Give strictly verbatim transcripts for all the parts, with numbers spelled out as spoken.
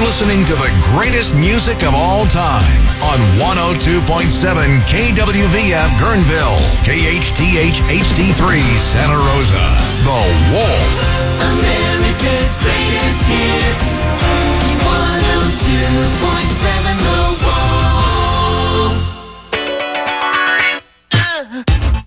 listening to the greatest music of all time on one oh two point seven K W V F Guerneville, K H T H H D three Santa Rosa. The Wolf. America's greatest hits. one oh two point seven The Wolf. Uh.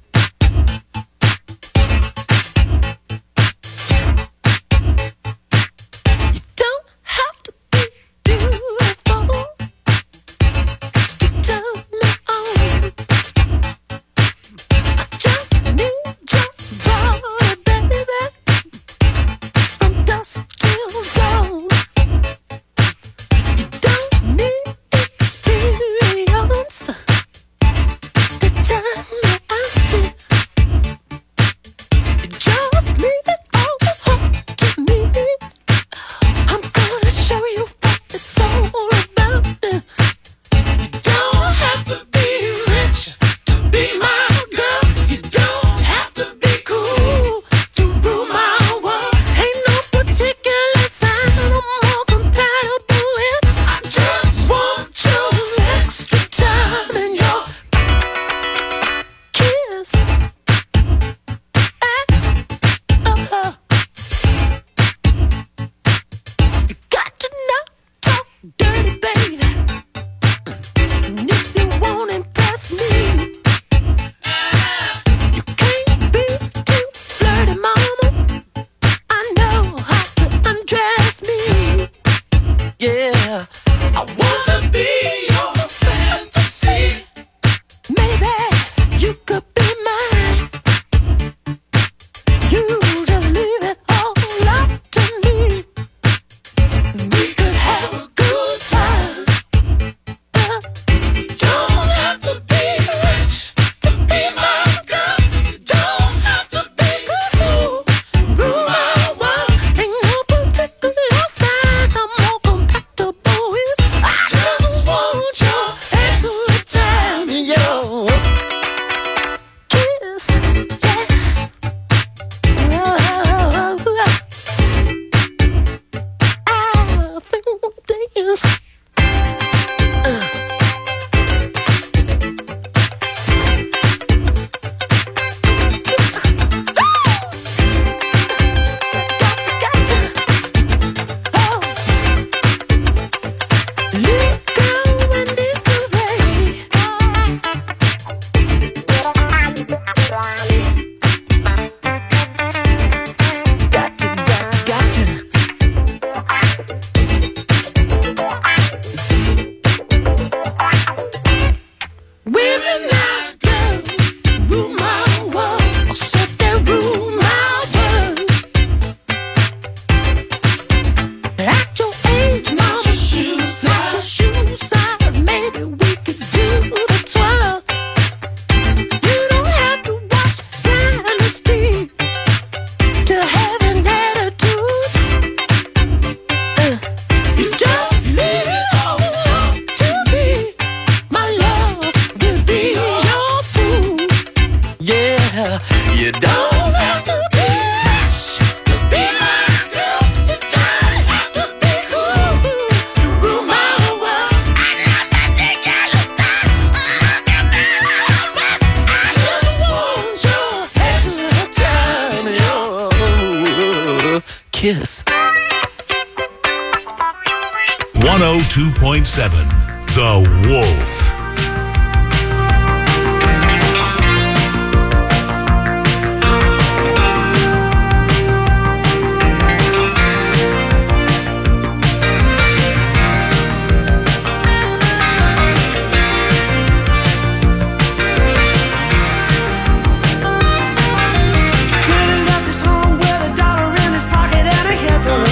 Kiss. one oh two point seven The Wolf.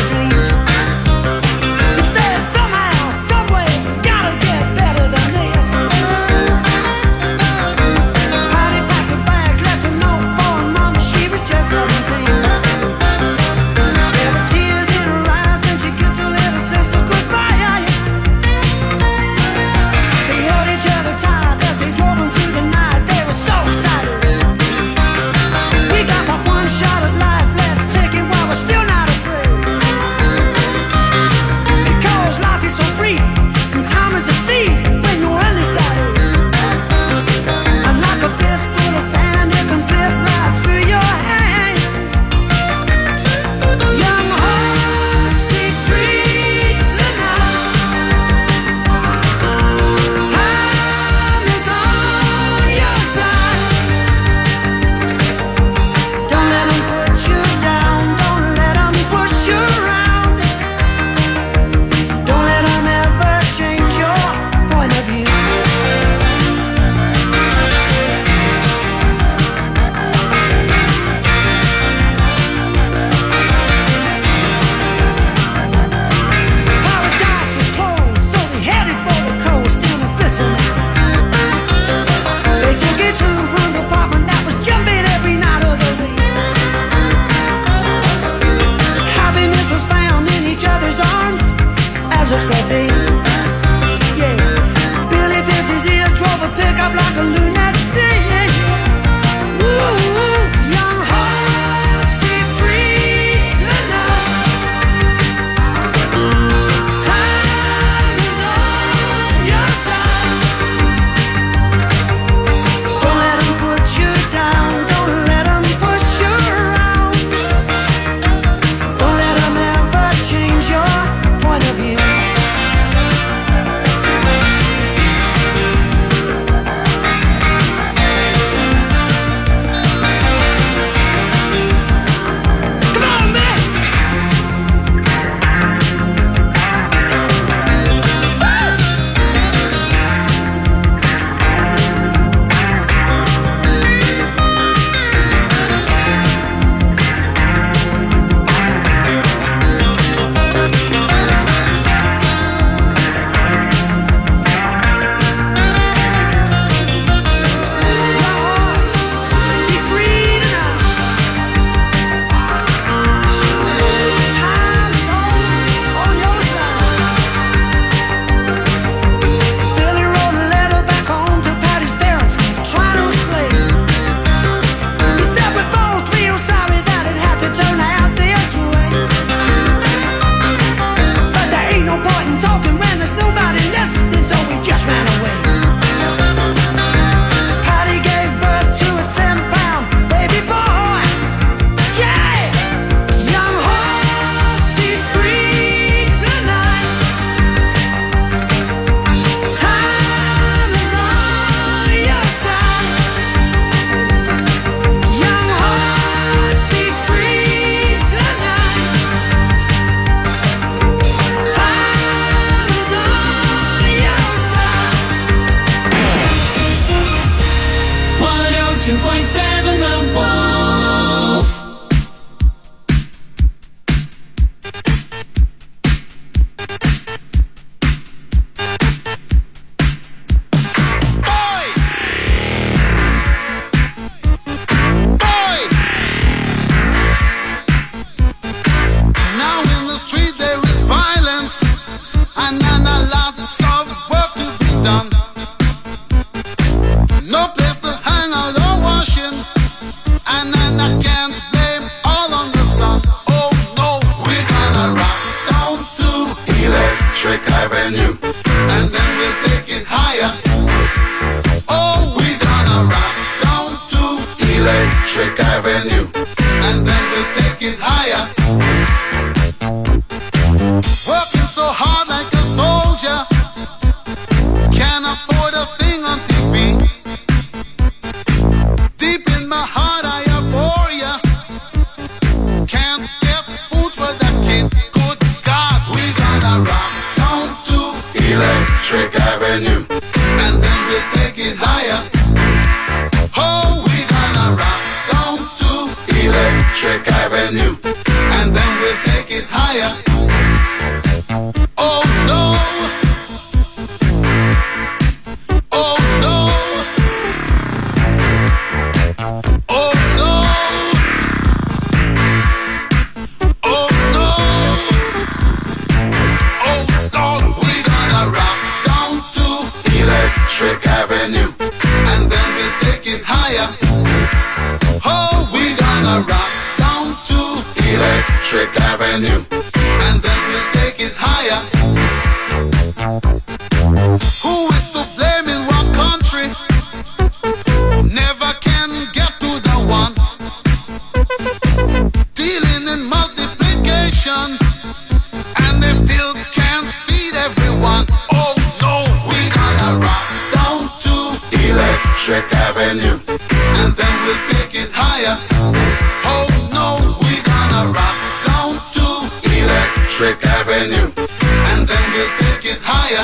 He said somehow, some way, it's gotta get better than this. Electric Avenue, and then we'll take it higher. Oh, we gonna rock down to Electric Avenue, and then we'll take it higher. Working so hard like a soldier, can't afford a thing on T V. Deep in my heart I abhor ya. Can't get food for that kid. Good God, we gonna rock down to Electric Avenue, and then we'll take it higher. Oh, we gonna rock down to Electric Avenue, and then we'll take it higher. Oh no. Oh no. Oh no. Oh no. Oh Lord, we gonna rock down to Electric Avenue, and then we'll take it higher. Oh, we gonna rock down to Electric Avenue, and then we'll take it higher. Who is to blame in what country? Never can get to the one. Dealing in multiplication, and they still can't feed everyone. Oh no, we gonna rock down to Electric Avenue, and then we'll take it higher. Oh no, we gonna rock down to Electric Avenue, and then we'll take it higher.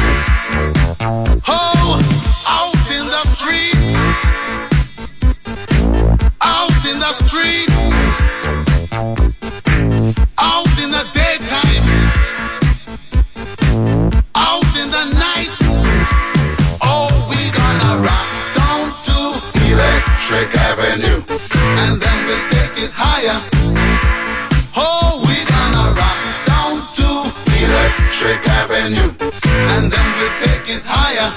Oh, out in the street, out in the street, out in the daytime, out in the night. Oh, we gonna rock down to Electric Avenue, and then we'll take it higher. Oh, we gonna rock down to Electric Avenue, and then we'll take it higher.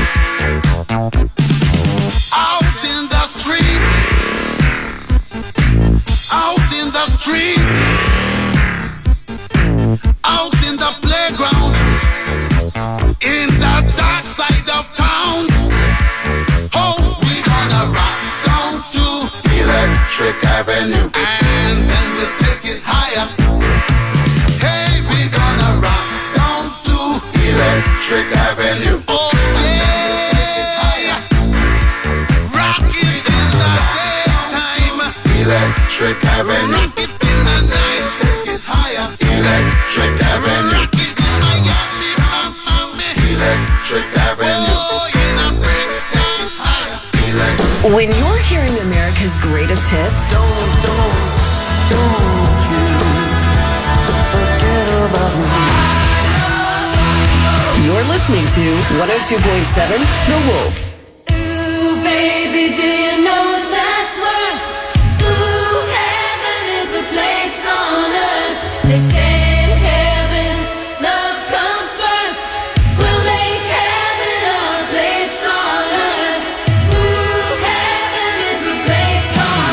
Out in the street, out in the street, out in the playground, in the dark side of town. Oh, we gonna rock down to Electric Avenue, and then we'll take it higher. Hey, we gonna rock down to Electric Avenue. Oh yeah, rock it in the daytime, Electric Avenue. Rock it in the night, take it higher. Electric Avenue. Rock it in Miami, Miami. Electric Avenue. Oh, in the Brixton, higher. Electric. When you're hearing America's greatest hits, Don't, don't, don't you forget about me. you're listening to one oh two point seven The Wolf. Ooh, baby, do you know what that's worth? Ooh, heaven is a place on earth. They say in heaven, love comes first. We'll make heaven a place on earth. Ooh, heaven is a place on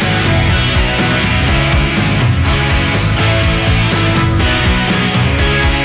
earth.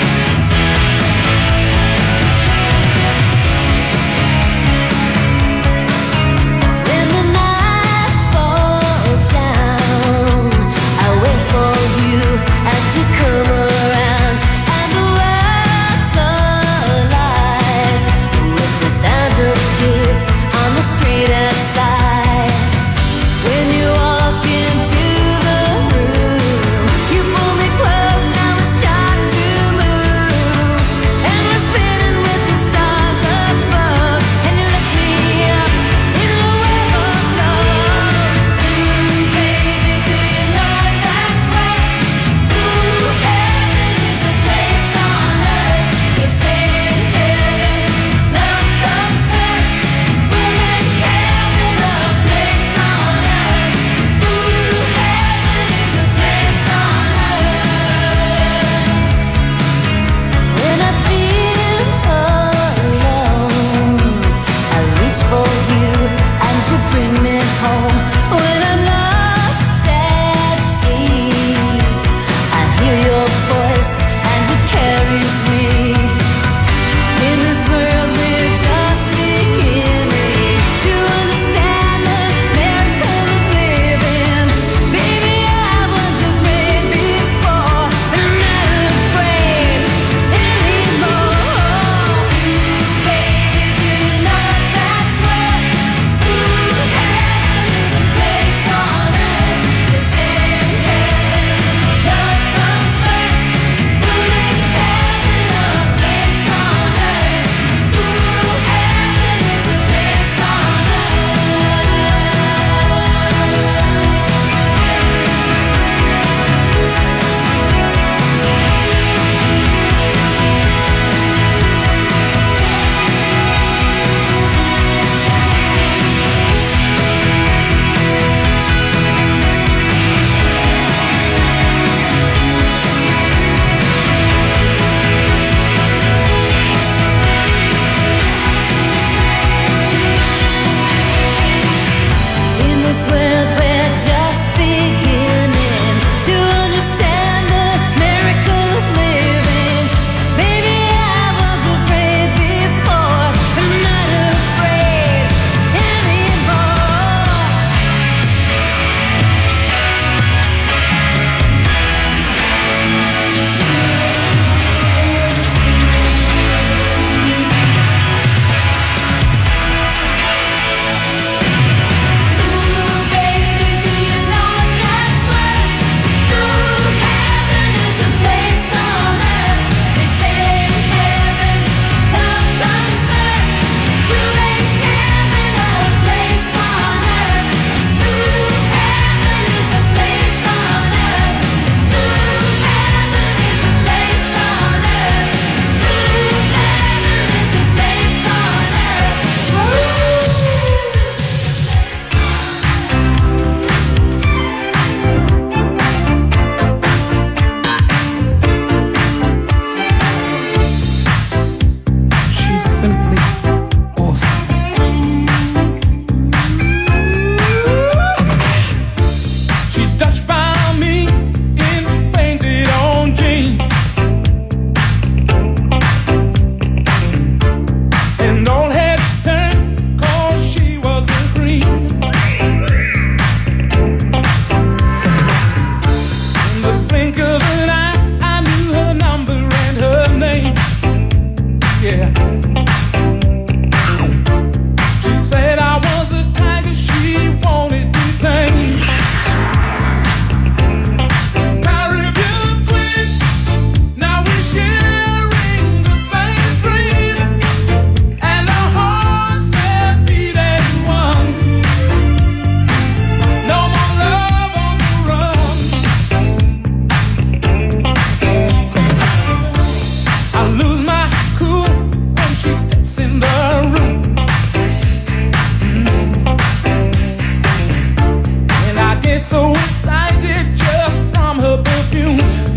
get so excited just from her perfume.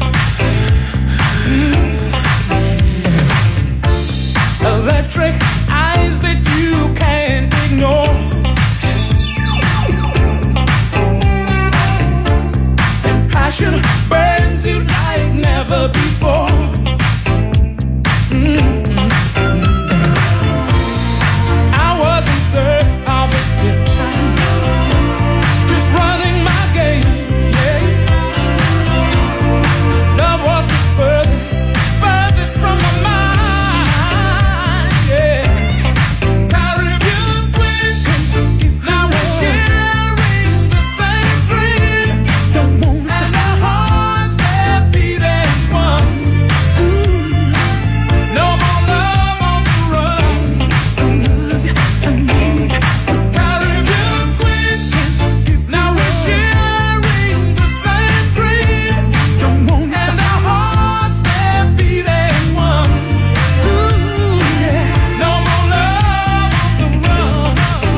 Mm. Electric eyes that you can't ignore. And passion burns you like never before. Mm. I wasn't certain of a good time, just running my game, yeah. Love was the furthest, furthest from my mind, yeah. Caribbean queen, now we're sharing the same dream. Don't wanna stop. And our hearts that beat as one. Ooh. No more love on the run. I love you, I know you. Caribbean queen, now we're sharing the same dream. Don't wanna stop. And our hearts that beat as one. Ooh, yeah. No more love on the run.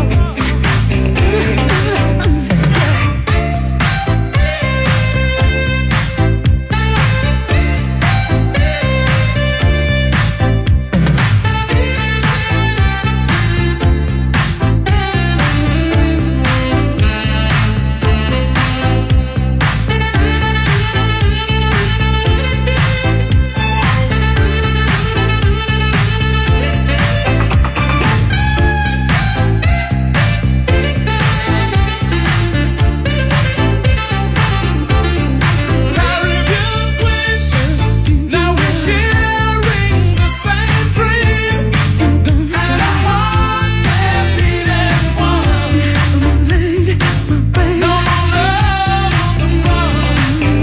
Caribbean queen, now we're sharing the same dream. And our hearts that beat as one. No more love on the run.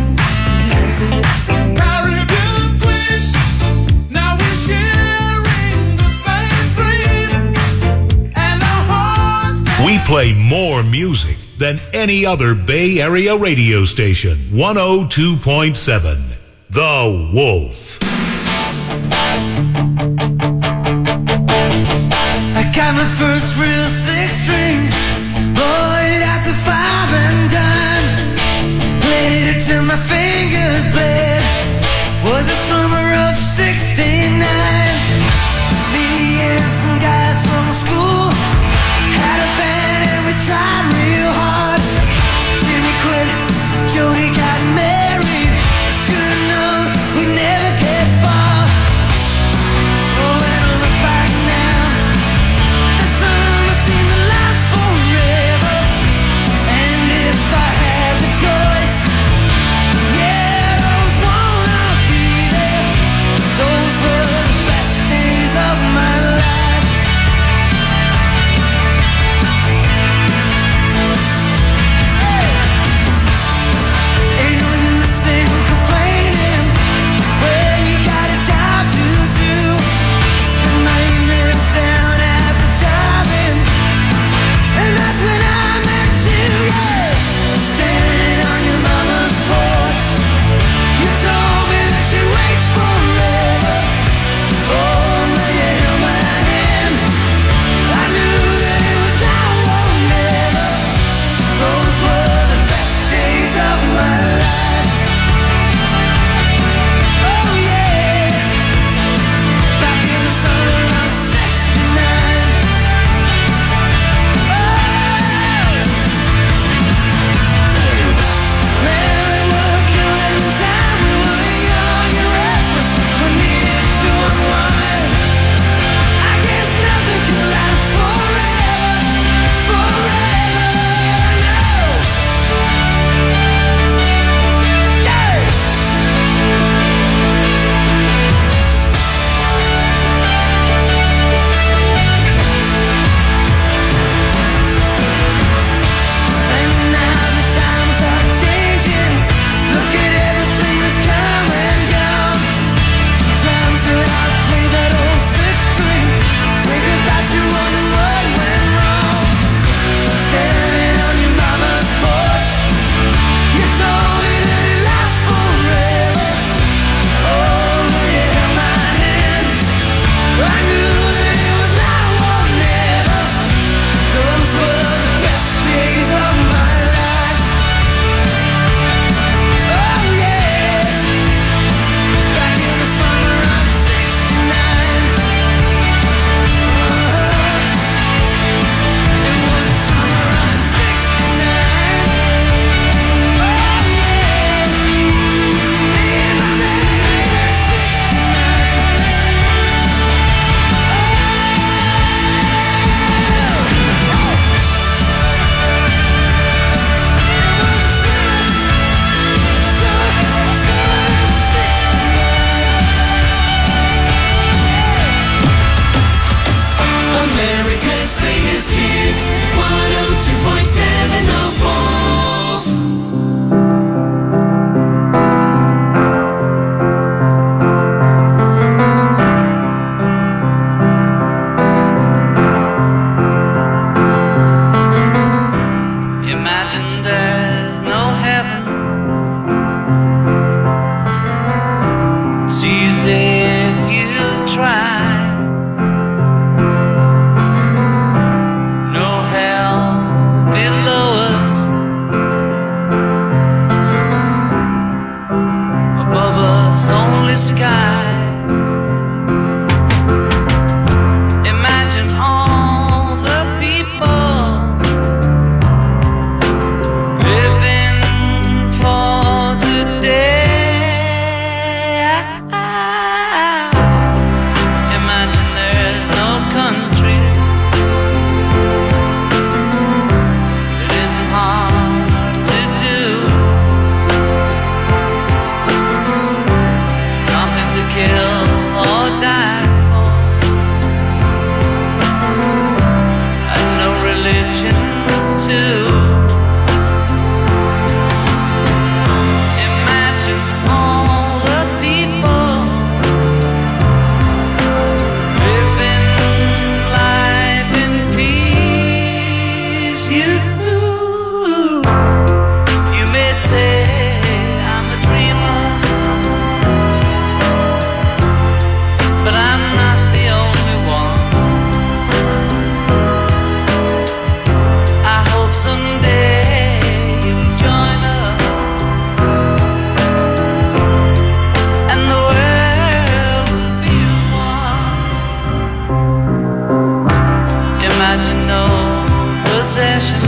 Caribbean queen, now we're sharing the same dream. And our hearts that We play more music than any other Bay Area radio station. one oh two point seven, The Wolf. I got my first real six string, bought it at the five and dime. Played it till my fingers bled. Was the summer of sixty-nine. Me and some guys from school had a band and we tried real hard. Jimmy quit, Jody got married. I should've known we never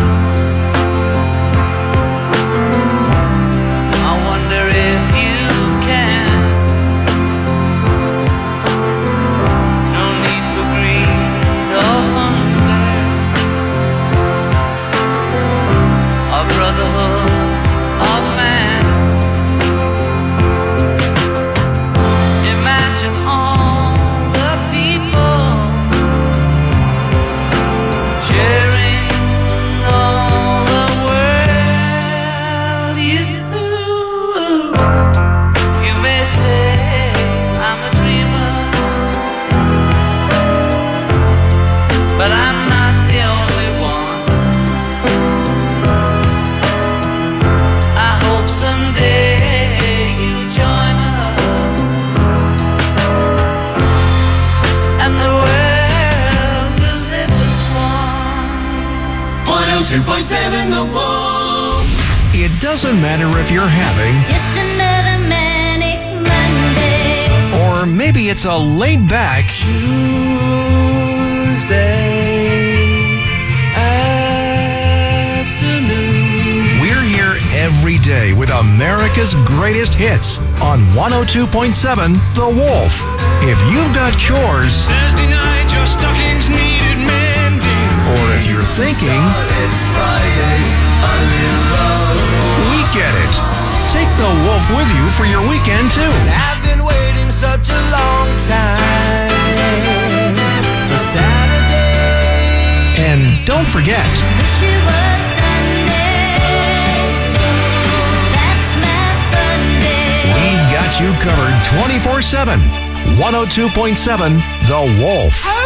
I wonder if you can. No need for greed or hunger, or brotherhood of man. Imagine all the people sharing all the world. You, you may say I'm a dreamer, but I'm not the only one. I hope someday you'll join us, and the world will live as one. one oh two point seven The Wolf. It doesn't matter if you're having, Just another manic Monday. or maybe it's a laid back, Tuesday afternoon. we're here every day with America's greatest hits on one oh two point seven The Wolf. If you've got chores, Thursday night, your stockings needed mending. or if you're thinking, It's Friday, I'm in love. we get it. Take The Wolf with you for your weekend too. I've been waiting such a long time for Saturday. And don't forget, Wish it was Sunday. That's my fun day. we've got you covered twenty-four seven. one oh two point seven The Wolf.